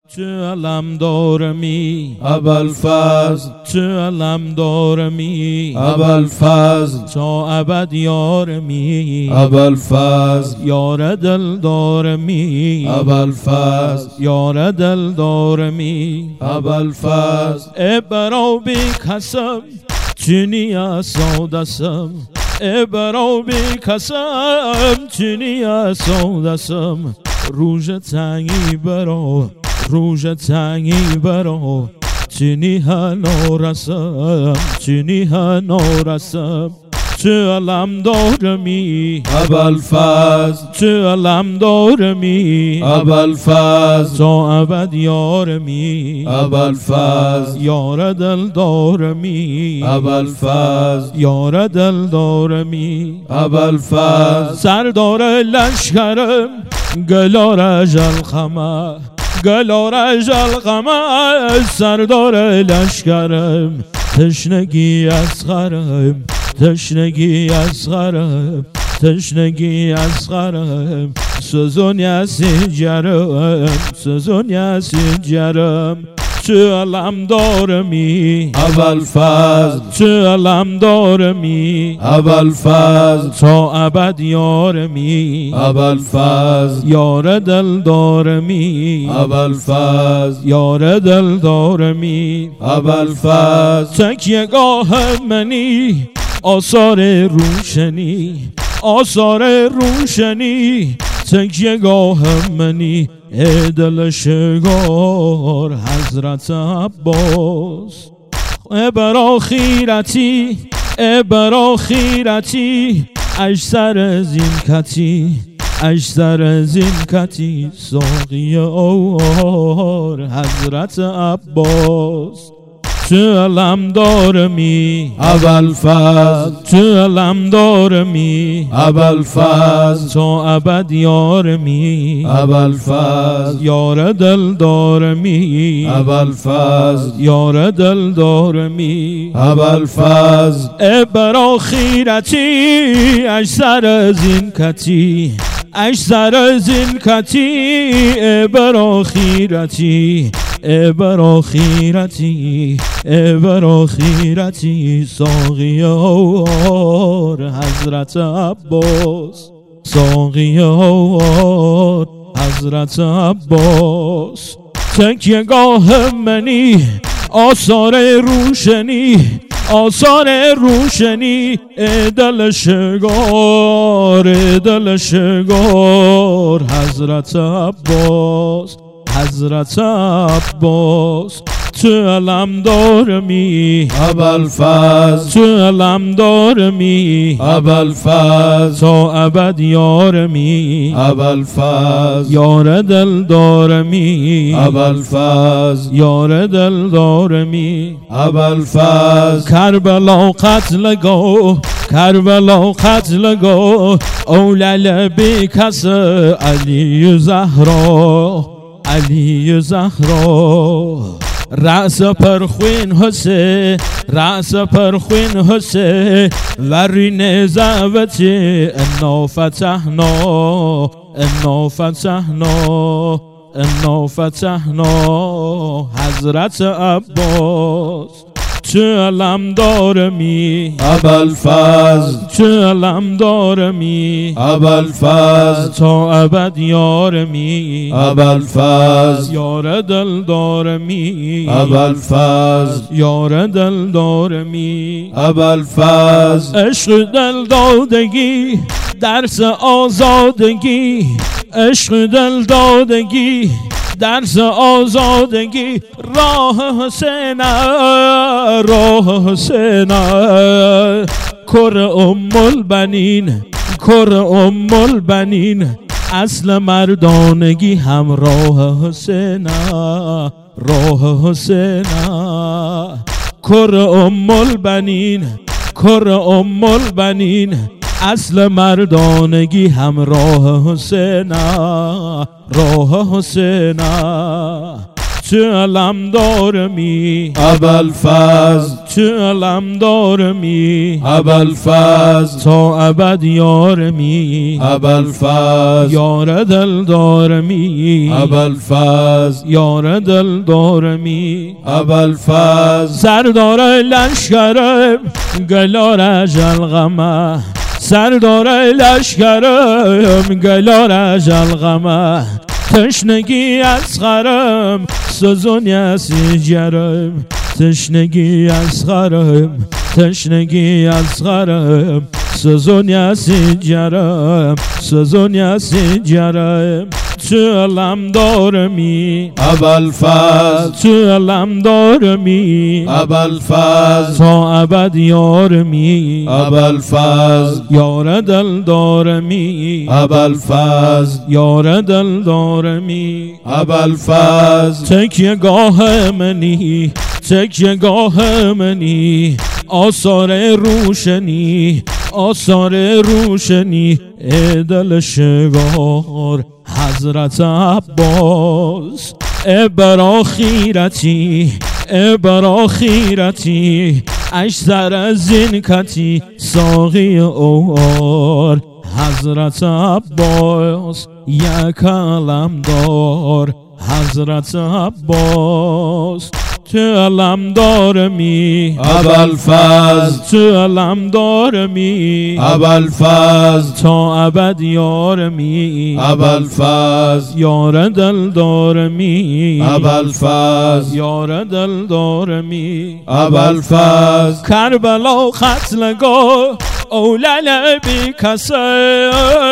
چه علم دارمی ابوالفضل، چه علم دارمی ابوالفضل، تا ابد یارمی ابوالفضل، یار دل دارمی ابوالفضل، یار دل دارمی ابوالفضل. ابرو بی کسم چنی سودسم ابرو بی کسم چنی سودسم روژ تنگی برو روژ تنگی برو چنی نورسم چنی نورسم چه علم دارمی ابوالفضل، چه علم دارمی ابوالفضل، تا ابد یارمی ابوالفضل، یار دل دارمی ابوالفضل، یار دل دارمی ابوالفضل. سردار لشکرم گلار اجل خمه گلار اجل خمه سردار لشکرم تشنگی اصغرم تشنگی اصغرم تشنگی اصغرم سوزون یسی جرم سوزون یسی جرم چه علم دارمی ابوالفضل، چه علم دارمی ابوالفضل، تا ابد یارمی ابوالفضل، یار دل دارمی ابوالفضل، یار دل دارمی ابوالفضل. تکیه گاه منی آثار روشنی آثار روشنی تکیه گاه منی دل شگار حضرت عباس ابر خیرتی ابر خیرتی اجسر زینکتی اجسر زینکتی ساقی اوار حضرت عباس چه علم دارمی ابوالفضل، چه علم دارمی ابوالفضل، تا ابد یارمی ابوالفضل، یار دل دارمی ابوالفضل، یار دل دارمی ابوالفضل. ابر خیرتی اجسر زینکتی اجسر زینکتی ابر خیرتی ابر خیرتی ابر خیرتی ساقی اوار حضرت عباس ساقی اوار حضرت عباس تکیه گاه منی آثار روشنی آثار روشنی دل شگار دل شگار حضرت عباس حضرت عباس چه علم دارمی ابوالفضل، چه علم دارمی ابوالفضل، تا ابد یارمی ابوالفضل، یار دل دارمی ابوالفضل، یار دل دارمی ابوالفضل. کربلا قتل گو کربلا قتل گو اولل بی کس علی زهرا علی زهرا رأس پرخوین حسین رأس پرخوین حسین ورین زوتی انا فتحنا انا فتحنا انا فتحنا حضرت عباس چه علم دارمی ابوالفضل، چه علم دارمی ابوالفضل، تا ابد یارمی ابوالفضل، یار دل دارمی ابوالفضل، یار دل دارمی ابوالفضل. عشق دل دادگی درس آزادگی عشق دل دادگی درس آزادگی راه حسین راه حسین کر البنین کر البنین اصل مردانگی همراه حسین راه حسین کر البنین کر البنین اصل مردانگی همراه حسین راه حسین تو علم دارمی ابوالفضل تو علم دارمی ابوالفضل تا ابد یارمی ابوالفضل یار دل دارمی ابوالفضل یار دل دارمی ابوالفضل سردار لشکرم گلار اجل غمه سردار لشکرم گلار اجل غمه تشنگی از خرم سوزونی از جرم تشنگی از خرم تشنگی از خرم سوزونی از جرم سوزونی از جرم تو علم دارمی ابوالفضل تو علم دارمی ابوالفضل تا ابد یارمی ابوالفضل یار دل دارمی ابوالفضل یار دل دارمی ابوالفضل تکیه گاه منی تکیه گاه منی آثار روشنی آثار روشنی دل شگار حضرت عباس ابرا خیرتی ابرا خیرتی اشتر زنکتی ساقی اوار حضرت عباس یک علم دار حضرت عباس تو علم دارمی ابوالفضل تو علم دارمی ابوالفضل تا ابد یارمی ابوالفضل یار دل دارمی ابوالفضل یار دل دارمی ابوالفضل کربلا قتلگاه اولل بی کسه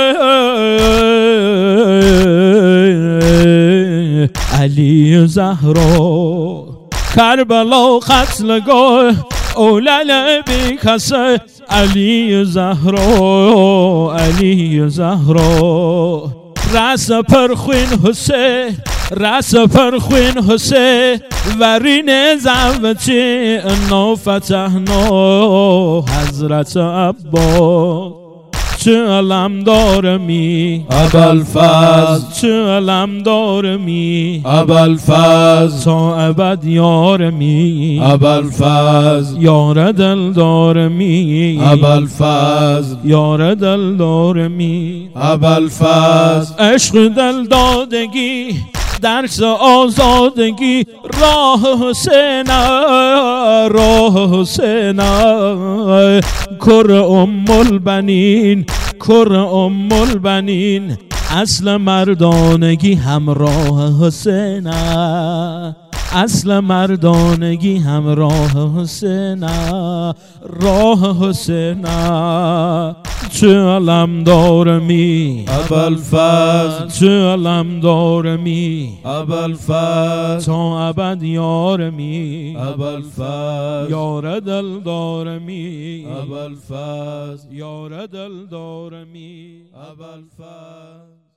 علی زهرا کربلا قتلگاه اولل بی کسه علی زهرا علی زهرا رأس پرخوین حسین رأس پرخوین حسین ورین زوجی انا فتحنا حضرت عباس تو علم دارمی ابوالفضل تو علم دارمی ابوالفضل تا ابد یارمی ابوالفضل یار دل دارمی ابوالفضل یار دل دارمی ابوالفضل عشق دل دادگی درس آزادگی راه حسین راه حسین کر ام البنین کر ام البنین اصل مردانگی همراه حسین اصل مردانگی همراه حسین راه حسین تو علم دارمی ابوالفضل تو علم دارمی ابوالفضل تا ابد یارمی ابوالفضل یار دل دارمی ابوالفضل یار دل دارمی ابوالفضل